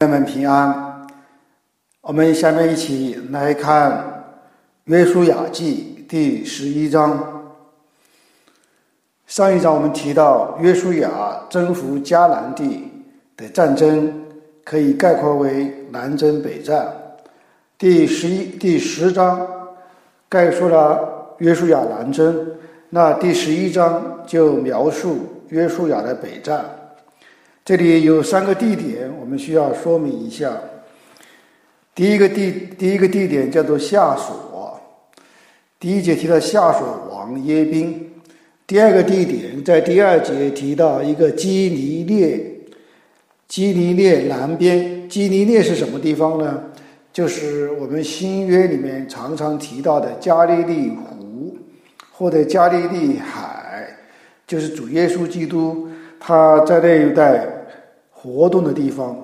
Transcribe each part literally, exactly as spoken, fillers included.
朋友们平安，我们下面一起来看约书亚记第十一章。上一章我们提到约书亚征服迦南地的战争可以概括为南征北战。第十一、第十章概述了约书亚南征，那第十一章就描述约书亚的北战。这里有三个地点，我们需要说明一下。第一个地第一个地点叫做夏所，第一节提到夏所王耶宾。第二个地点在第二节提到一个基尼列，基尼列南边。基尼列是什么地方呢？就是我们新约里面常常提到的加利利湖或者加利利海，就是主耶稣基督他在那一带活动的地方。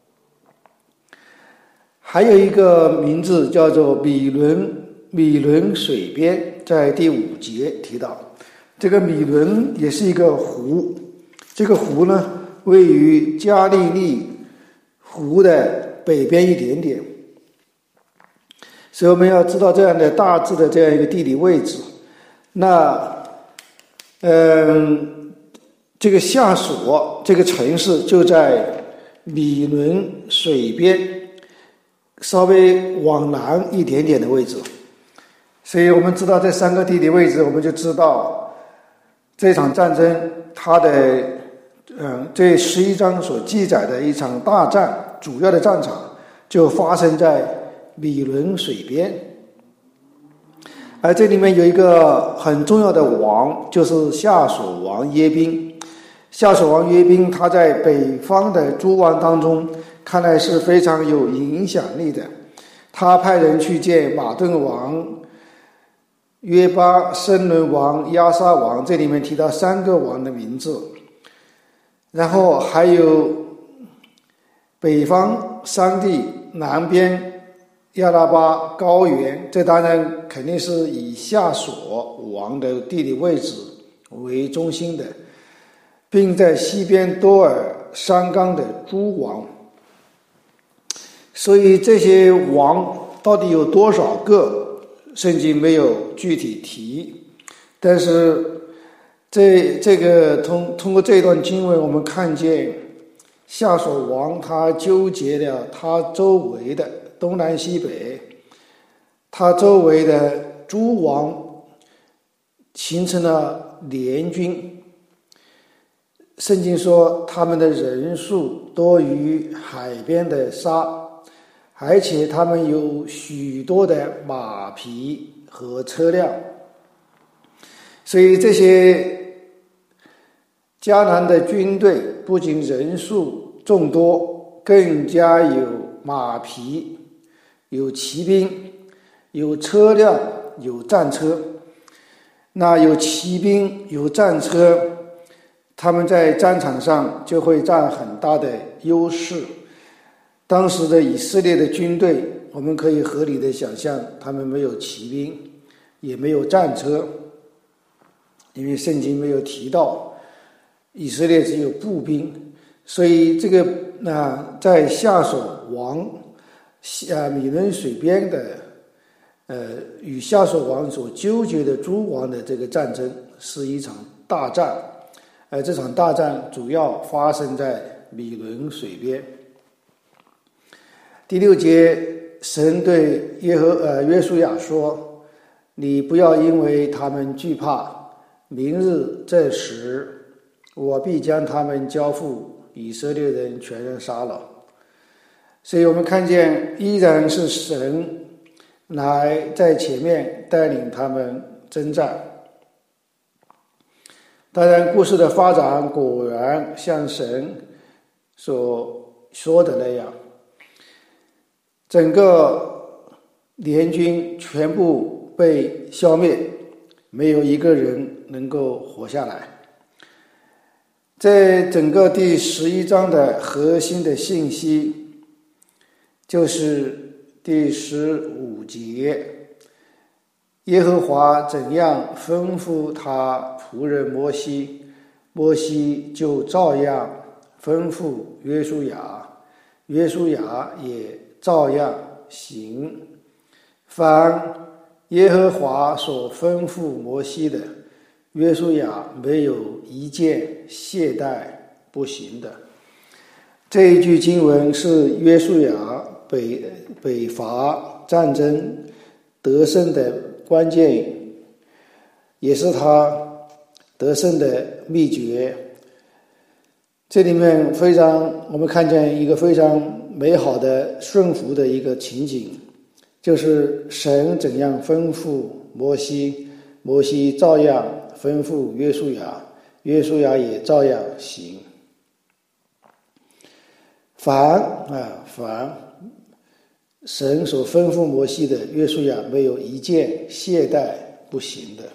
还有一个名字叫做米伦，米伦水边，在第五节提到。这个米伦也是一个湖，这个湖呢位于加利利湖的北边一点点，所以我们要知道这样的大致的这样一个地理位置。那嗯，这个夏所这个城市就在米伦水边稍微往南一点点的位置，所以我们知道这三个地理位置，我们就知道这场战争它的嗯，这十一章所记载的一场大战，主要的战场就发生在米伦水边。而这里面有一个很重要的王，就是夏所王耶宾。夏所王耶宾他在北方的诸王当中看来是非常有影响力的。他派人去见马顿王、约巴、申伦王、亚撒王，这里面提到三个王的名字。然后还有北方山地，南边亚拉巴高原，这当然肯定是以夏所王的地理位置为中心的，并在西边多尔山冈的诸王。所以这些王到底有多少个，圣经没有具体提，但是这这个通通过这段经文，我们看见夏所王他纠结了他周围的东南西北，他周围的诸王形成了联军。圣经说他们的人数多于海边的沙，而且他们有许多的马匹和车辆。所以这些迦南的军队不仅人数众多，更加有马匹、有骑兵、有车辆、有战车。那有骑兵、有战车，他们在战场上就会占很大的优势。当时的以色列的军队，我们可以合理的想象，他们没有骑兵，也没有战车，因为圣经没有提到以色列只有步兵。所以这个啊，在夏所王啊米伦水边的呃与夏所王所纠结的诸王的这个战争是一场大战，而这场大战主要发生在米伦水边。第六节，神对耶和呃约书亚说：“你不要因为他们惧怕，明日这时，我必将他们交付以色列人全然杀了。”所以我们看见依然是神来在前面带领他们征战。当然故事的发展果然像神所说的那样，整个联军全部被消灭，没有一个人能够活下来。在整个第十一章的核心的信息就是第十五节，耶和华怎样吩咐他仆人摩西，摩西就照样吩咐约书亚， 约书亚也照样行。凡耶和华所吩咐摩西的，约书亚没有一件懈怠不行的。这一句经文是约书亚北北伐战争得胜的关键，也是他得胜的秘诀。这里面非常，我们看见一个非常美好的顺服的一个情景，就是神怎样吩咐摩西，摩西照样吩咐约书亚，约书亚也照样行。凡啊凡神所吩咐摩西的，约书亚没有一件懈怠不行的。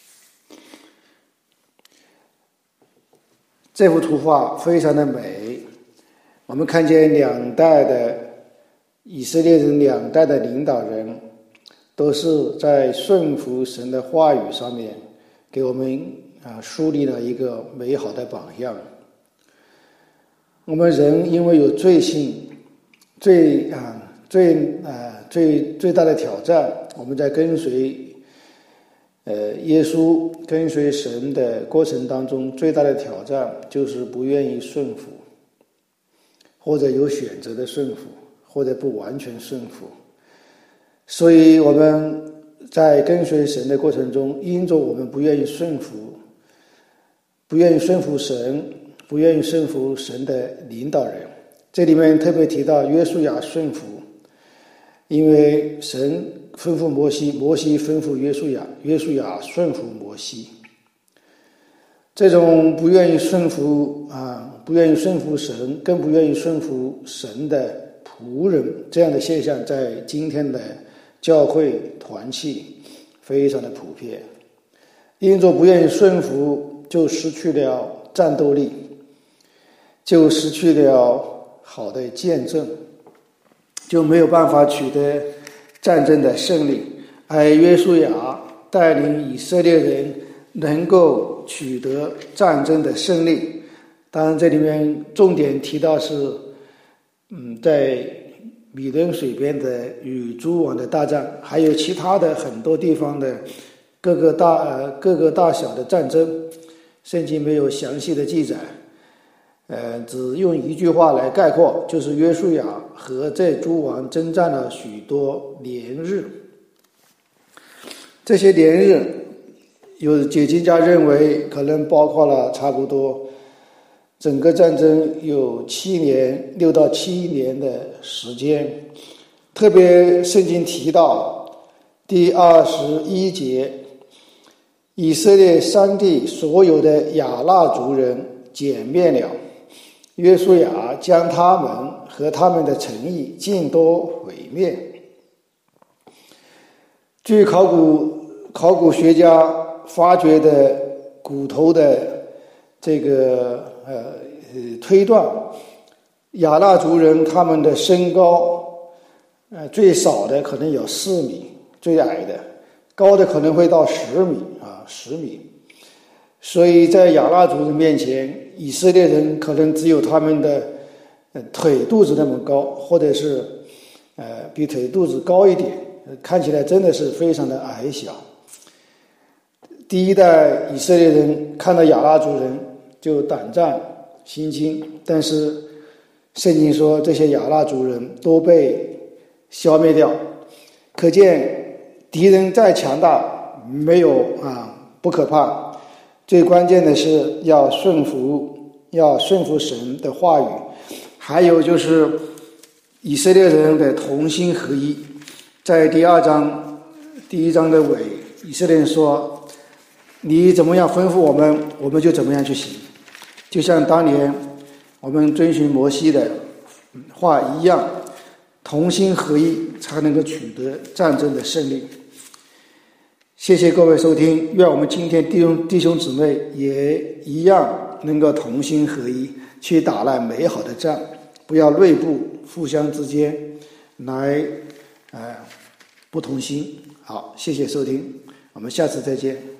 这幅图画非常的美，我们看见两代的以色列人，两代的领导人都是在顺服神的话语上面给我们啊树立了一个美好的榜样。我们人因为有罪性，最啊最啊最最大的挑战，我们在跟随呃耶稣跟随神的过程当中，最大的挑战就是不愿意顺服，或者有选择的顺服，或者不完全顺服。所以我们在跟随神的过程中，因着我们不愿意顺服，不愿意顺服神，不愿意顺服神的领导人。这里面特别提到约书亚顺服，因为神吩咐摩西，摩西吩咐约书亚，约书亚顺服摩西。这种不愿意顺服啊，不愿意顺服神，更不愿意顺服神的仆人，这样的现象在今天的教会团契非常的普遍。因着不愿意顺服，就失去了战斗力，就失去了好的见证，就没有办法取得战争的胜利。而约书亚带领以色列人能够取得战争的胜利。当然这里面重点提到是嗯，在米伦水边的与诸王的大战，还有其他的很多地方的各个大呃各个大小的战争，圣经没有详细的记载，呃，只用一句话来概括，就是约书亚和这诸王征战了许多年日。这些年日，有解经家认为可能包括了差不多整个战争有七年，六到七年的时间。特别圣经提到第二十一节，以色列山地所有的亚衲族人歼灭了，约书亚将他们和他们的城邑尽都毁灭。据考古考古学家发掘的骨头的这个呃推断，亚衲族人他们的身高，呃最少的可能有四米，最矮的高的可能会到十米啊，十米。所以在亚衲族人面前，以色列人可能只有他们的呃腿肚子那么高，或者是呃比腿肚子高一点，看起来真的是非常的矮小。第一代以色列人看到亚衲族人就胆战心惊，但是圣经说这些亚衲族人都被消灭掉，可见敌人再强大没有啊不可怕，最关键的是要顺服，要顺服神的话语，还有就是以色列人的同心合一。在第二章第一章的尾，以色列人说你怎么样吩咐我们，我们就怎么样去行，就像当年我们遵循摩西的话一样，同心合一才能够取得战争的胜利。谢谢各位收听，愿我们今天弟兄弟兄姊妹也一样能够同心合一，去打那美好的仗，不要内部互相之间来呃不同心。好，谢谢收听，我们下次再见。